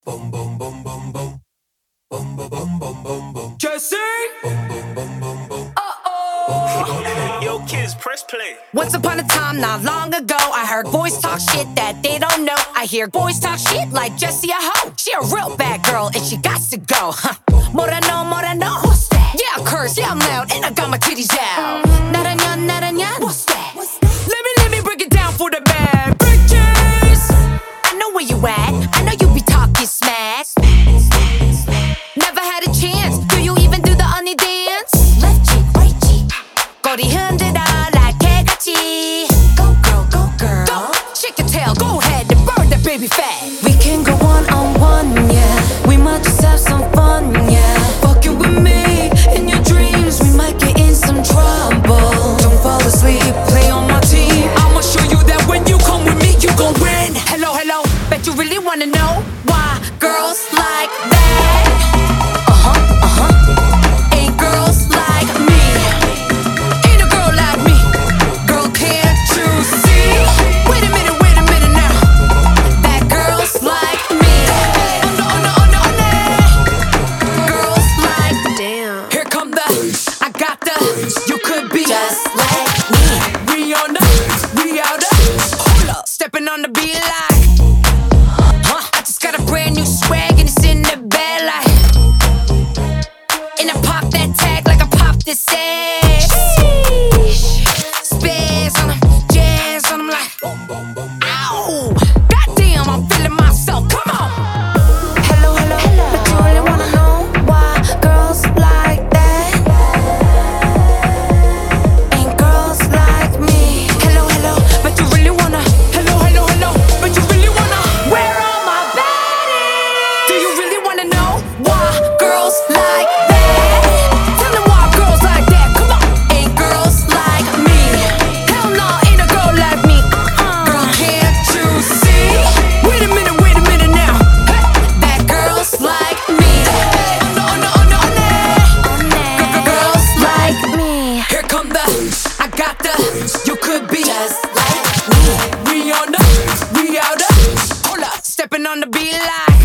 Boom, boom, boom, boom, boom. Boom, boom, boom, boom, boom, boom. Jesse! Boom, boom, boom, boom, boom. Yo, kids, press play. Once upon a time, not long ago, I heard boys talk shit that they don't know. I hear boys talk shit like Jessie a hoe. She a real bad girl and she got to go. Moreno, moreno. What's that? Yeah, I curse, yeah, I'm loud, and I got my titties out. Naranyan, naranyan. What's that? Let me break it down for the bad bitches. I know where you at. I know you be talking smack. Never had a chance. Do you even do the honey dance? Left cheek, right cheek. 꼬리 흔들어 like 개같이. Go girl, go girl. Go, shake your tail, go ahead and burn that baby fat. We can go one on one, yeah. We might just have some fun, yeah. Fucking with me in your dreams, we might get in some trouble. Don't fall asleep, play on my team. I'ma show you that when you come with me, you gon' win. Hello, hello. Bet you really wanna know why girls like that. Ain't girls like me. Ain't a girl like me. Girl, can't you see? Wait a minute now. That girls like me. Girls like, Damn. here come the, I got the, you could be Just like me. we on the, we out the, hold up, stepping on the beat like, I just got a brand new swag and it's in the bed like, and I pop that tag like I popped this ass. Spaz on 'em, jazz on 'em like, ow, goddamn, I'm feeling myself, come on. Hello, hello, but you really wanna know why girls like that? Ain't girls like me. Hello, hello, but you really wanna, hello, but you really wanna, where are my baddies? Do you really wanna know why girls like that? Tell them why girls like that, come on. Ain't girls like me. Hell no, ain't a girl like me. Girl, can't you see? Wait a minute now. Hey, that girls like me. Girls like Me. here come the, I got the, you could be Just like me. we on the, we out the, hold up, stepping on the beat like.